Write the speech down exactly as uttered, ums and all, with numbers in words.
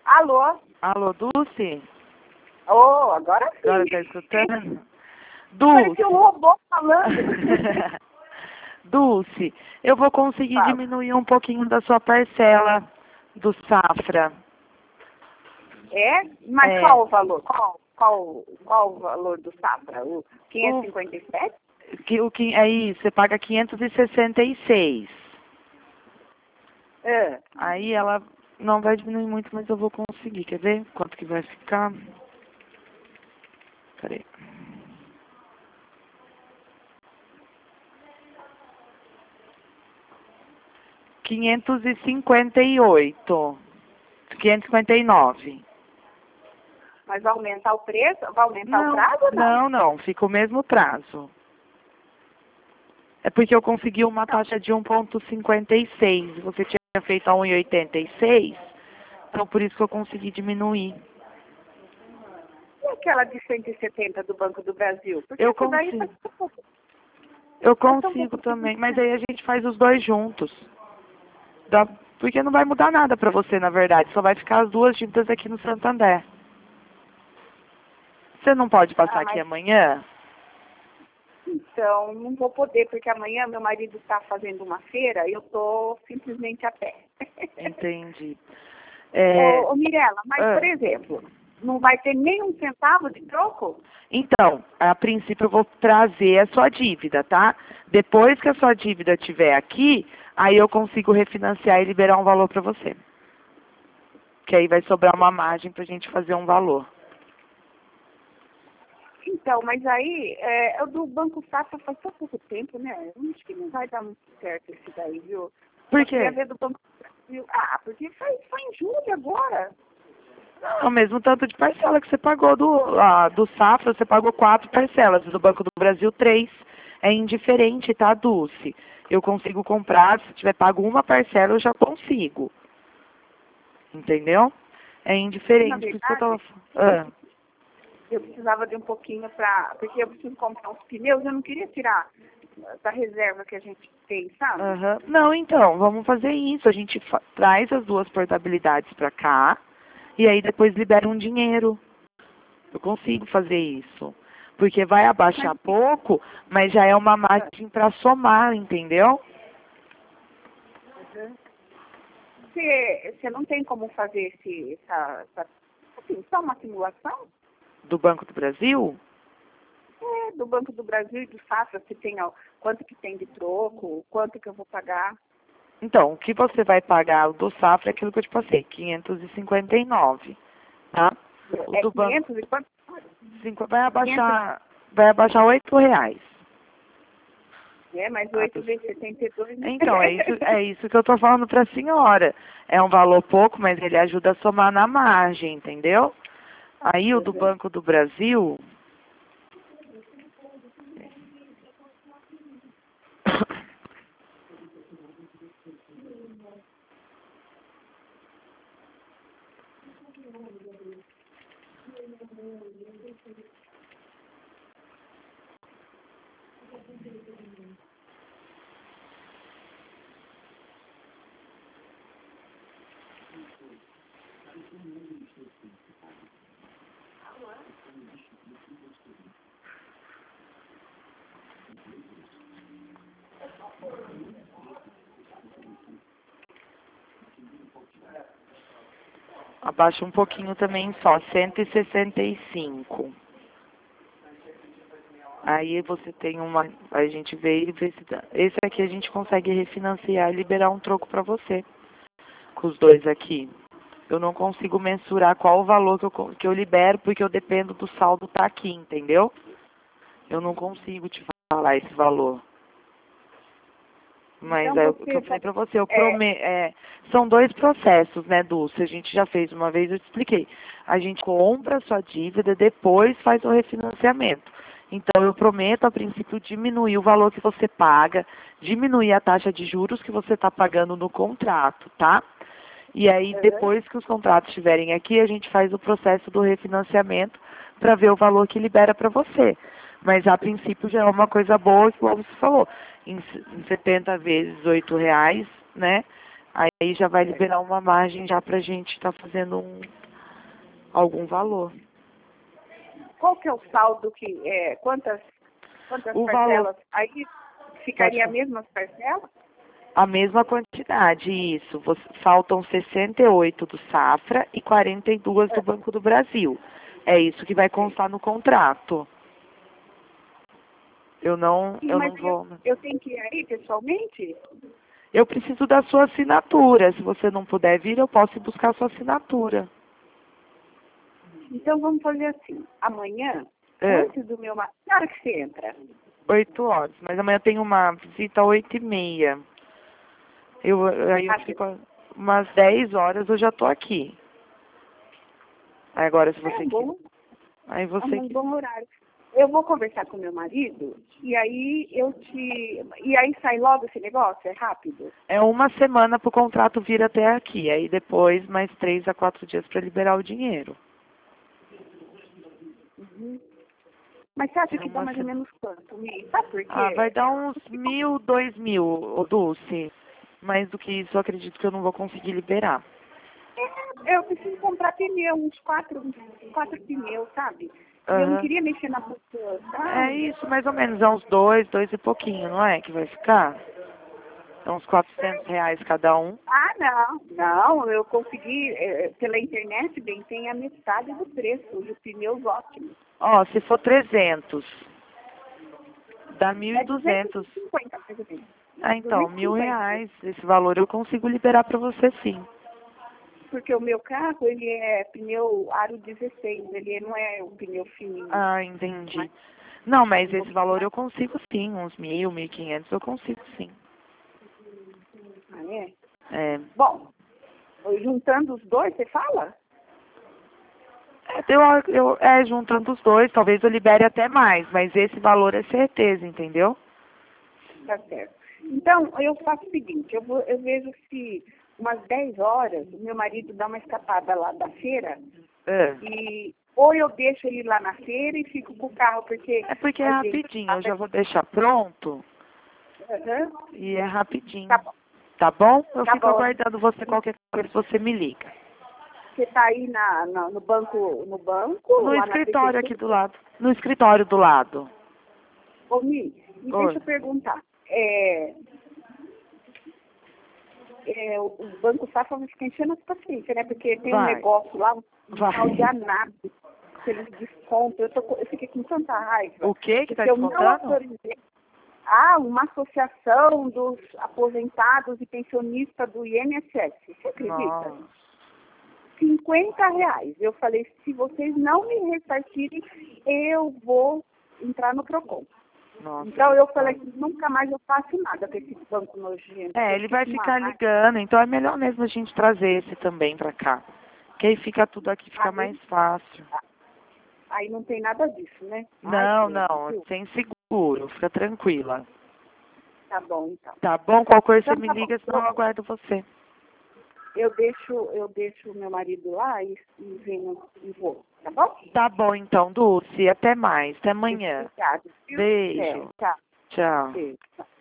Alô? Alô, Dulce? Oh, agora sim. Agora tá escutando? Parecia um Dulce. robô falando. Dulce, eu vou conseguir Fala. diminuir um pouquinho da sua parcela do Safra. É? Mas É. qual o valor? Qual, qual, qual o valor do Safra? O quinhentos e cinquenta e sete? Que, o que, aí você paga quinhentos e sessenta e seis. É. Aí ela não vai diminuir muito, mas eu vou conseguir. Quer ver quanto que vai ficar? Peraí. quinhentos e cinquenta e oito. quinhentos e cinquenta e nove. Mas vai aumentar o preço? Vai aumentar Não, o prazo ou não? não, não. Fica o mesmo prazo. É porque eu consegui uma taxa de um vírgula cinquenta e seis. Você tinha feito a um vírgula oitenta e seis. Então, por isso que eu consegui diminuir. E aquela de cento e setenta do Banco do Brasil? Porque Eu isso daí consigo. tá um pouco- Eu tá um consigo pouco- também. Mas aí a gente faz os dois juntos. Dá, porque não vai mudar nada pra você, na verdade. Só vai ficar as duas dívidas aqui no Santander. Você não pode passar Ah, aqui mas amanhã? então não vou poder, porque amanhã meu marido está fazendo uma feira e eu tô simplesmente a pé. Entendi. É, Ô, ô Mirella, mas ah, por exemplo, não vai ter nem um centavo de troco? Então, a princípio eu vou trazer a sua dívida, tá? Depois que a sua dívida estiver aqui, aí eu consigo refinanciar e liberar um valor para você. Que aí vai sobrar uma margem para a gente fazer um valor. Então, mas aí, é, o do Banco Safra faz tão pouco tempo, né? Eu acho que não vai dar muito certo esse daí, viu? Por Eu queria quê? ver do Banco Brasil. Ah, porque foi, foi em julho agora. Não, é o mesmo tanto de parcela que você pagou do, ah, do Safra, você pagou quatro parcelas, do Banco do Brasil três. É indiferente, tá, Dulce? Eu consigo comprar, se tiver pago uma parcela, eu já consigo. Entendeu? É Na indiferente, por isso que eu verdade, tava... Ah. eu precisava de um pouquinho para... Porque eu preciso comprar uns pneus, eu não queria tirar da reserva que a gente tem, sabe? Aham. Não, então, vamos fazer isso. A gente fa- traz as duas portabilidades para cá e aí depois libera um dinheiro. Eu consigo fazer isso. Porque vai abaixar Mas pouco, mas já é uma margem para somar, entendeu? você, você não tem como fazer esse, essa, essa... Assim, só uma simulação? Do Banco do Brasil? É, do Banco do Brasil e do Safra, se tem, ó, quanto que tem de troco, quanto que eu vou pagar. Então, o que você vai pagar do Safra é aquilo que eu te passei, quinhentos e cinquenta e nove, tá? O É do banco quinhentos e quanto? cinco- vai quinhentos, abaixar, vai abaixar oito reais. é, mais Ah, oito vezes setenta e dois, né? Então, é isso, é isso que eu tô falando para a senhora. É um valor pouco, mas ele ajuda a somar na margem, entendeu? Aí o do Banco do Brasil. Abaixa um pouquinho também só, cento e sessenta e cinco. Aí você tem uma, a gente vê e vê se dá. Esse aqui a gente consegue refinanciar e liberar um troco para você. Com os dois aqui. Eu não consigo mensurar qual o valor que eu, co- que eu libero, porque eu dependo do saldo tá aqui, entendeu? Eu não consigo te falar esse valor. Mas Então é o que você eu falei vai. pra você, eu É, prome é, são dois processos, né, Dulce? A gente já fez uma vez, eu te expliquei. A gente compra a sua dívida, depois faz o refinanciamento. Então, eu prometo, a princípio, diminuir o valor que você paga, diminuir a taxa de juros que você está pagando no contrato, tá? E aí, depois que os contratos estiverem aqui, a gente faz o processo do refinanciamento para ver o valor que libera para você. Mas, a princípio, já é uma coisa boa, igual você falou. Em, s- em setenta vezes oito reais, né? Aí já vai liberar uma margem já pra gente estar fazendo um, algum valor. Qual que é o saldo que, é, quantas, quantas O parcelas? valor, Aí ficaria Pode as mesmas parcelas? a mesma quantidade, isso. Você, faltam sessenta e oito do Safra e quarenta e duas do Banco do Brasil. É isso que vai constar no contrato. Eu não, Sim, eu mas não eu, vou. eu tenho que ir aí pessoalmente? Eu preciso da sua assinatura. Se você não puder vir, eu posso ir buscar a sua assinatura. Então vamos fazer assim. Amanhã, É, antes do meu marido. Que hora que você entra? oito horas. Mas amanhã tem uma visita às oito e meia. Eu, aí eu Ah, fico umas dez horas, eu já tô aqui. Aí agora, se é você um quer. bom, Aí é você um que. bom horário. Eu vou conversar com meu marido e aí eu te. E aí sai logo esse negócio? É rápido? É uma semana para o contrato vir até aqui. Aí depois, mais três a quatro dias para liberar o dinheiro. Uhum. Mas você acha É que dá uma mais ou semana. menos quanto? Mi? Sabe por Ah, vai quê? dar uns mil, dois mil, ô Dulce. Mais do que isso, eu acredito que eu não vou conseguir liberar. Eu preciso comprar pneu, uns quatro, uns quatro pneus, sabe? E eu não Aham. queria mexer na pessoa, É sabe? isso, mais ou menos. É uns dois, dois e pouquinho, não é? Que vai ficar? É uns quatrocentos reais cada um. Ah, não, não, eu consegui, eh, pela internet, bem, tem a metade do preço, e os pneus ótimos. Ó, se for trezentos, dá mil e É duzentos duzentos. e cinquenta, mais ou menos. Ah, então, mil duzentos e cinquenta, reais. Esse valor eu consigo liberar para você sim. porque o meu carro, ele é pneu aro dezesseis, ele não é um pneu fininho. Ah, entendi. Não, mas Um esse pouquinho valor mais. eu consigo sim, uns mil, mil e quinhentos eu consigo sim. Ah, é? É, Bom, juntando os dois, você fala? eu, eu, é, juntando os dois, talvez eu libere até mais, mas esse valor é certeza, entendeu? Tá certo. Então, eu faço o seguinte, eu, vou, eu vejo se umas dez horas o meu marido dá uma escapada lá da feira É. e ou eu deixo ele lá na feira e fico com o carro, porque É porque é a gente rapidinho, eu tá... já vou deixar pronto Aham. e é rapidinho. Tá bom, Tá bom? Eu tá fico bom. aguardando você, qualquer coisa você me liga. Você tá aí na, na- no banco, no banco, No lá na escritório aqui prefeitura? do lado. No escritório do lado. Ô, Mi, e Oi. deixa eu perguntar. É, é, o o Banco Safra vai ficar enchendo as paciências, né? Porque tem um Vai. negócio lá, um Vai. tal de ANAP, que eles descontam. Eu, tô, com- eu fiquei com tanta raiva. O que que tá Porque eu não descontando? autorizei. Ah, uma associação dos aposentados e pensionistas do I N S S. Você acredita? Nossa. cinquenta reais. Eu falei, se vocês não me ressarcirem, eu vou entrar no PROCON. Nossa. Então eu falei que nunca mais eu faço nada com esse banco nojento. É, Eu ele fiquei vai com uma ficar raiva. ligando, então é melhor mesmo a gente trazer esse também pra cá. Que aí fica tudo aqui, fica Aí, mais fácil. aí não tem nada disso, né? Ai, Não, Deus, não, viu? sem seguro, fica tranquila. Tá bom, então. Tá bom? Qualquer coisa você Então me tá bom. liga, senão eu aguardo você. Eu deixo, eu deixo o meu marido lá e, e venho e vou, tá bom? Tá bom então, Dulce, até mais, até amanhã. Obrigada. viu? Beijo. Tchau. Tchau. Beijo. Tchau.